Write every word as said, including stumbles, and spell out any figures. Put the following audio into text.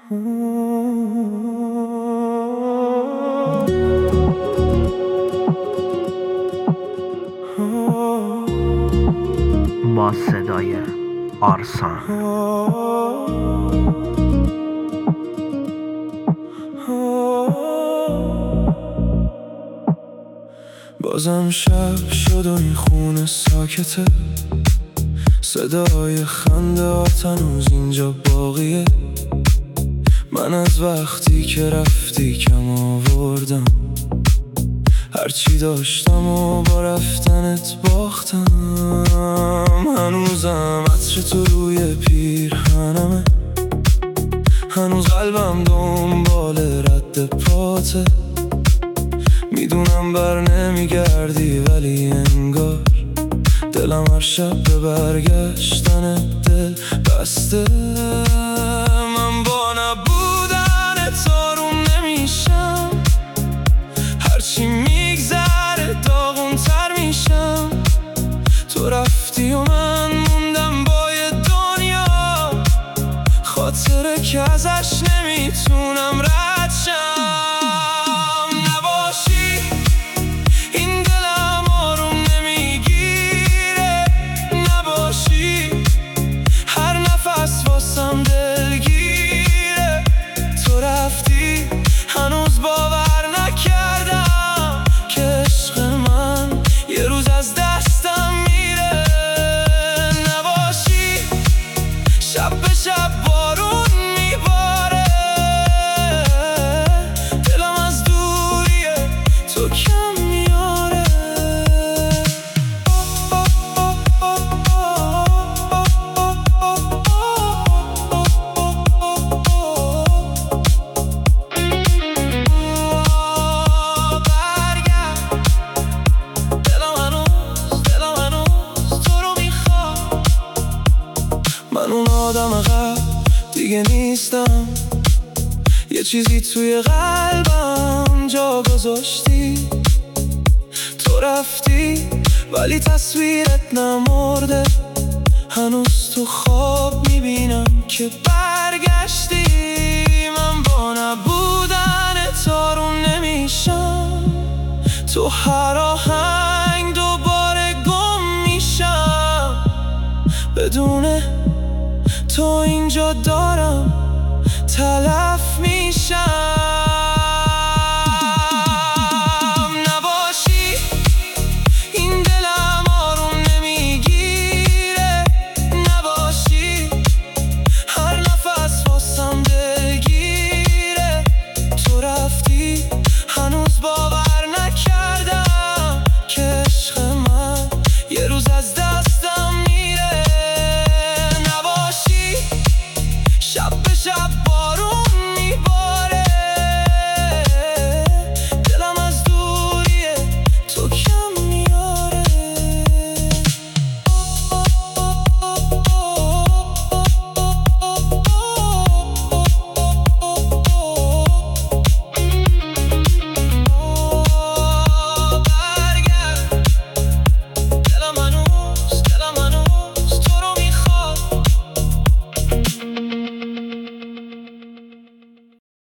با صدای آرسان. بازم شب شد و این خونه ساکته، صدای خنده هنوز اینجا باقیه. من از وقتی که رفتی کم آوردم، هرچی داشتم و با رفتنت باختم. هنوزم عطر تو روی پیرهنمه، هنوز قلبم دنبال رد پاته. میدونم بر نمیگردی ولی انگار دلم هر شب به برگشتن دل بسته. من با نبودنت آروم نمیشم، هرچی میگذره داغون تر میشم. تو رفتی و من موندم با یه دنیا، خاطره که ازش نمیتونم رد شم. هنوز باور نکردم که عشق من یه روز از دستم میره. نباشی شب به شب بارون میباره، دلم از دوریه تو کم میاره. من اون آدم قبل دیگه نیستم، یه چیزی توی قلبم جا گذاشتی. تو رفتی ولی تصویرت نمرده، هنوز تو خواب میبینم که برگشتی. من با نبودنت آروم نمیشم، تو هر آهنگ دوباره گم میشم. بدون تو اینجا دارم تلف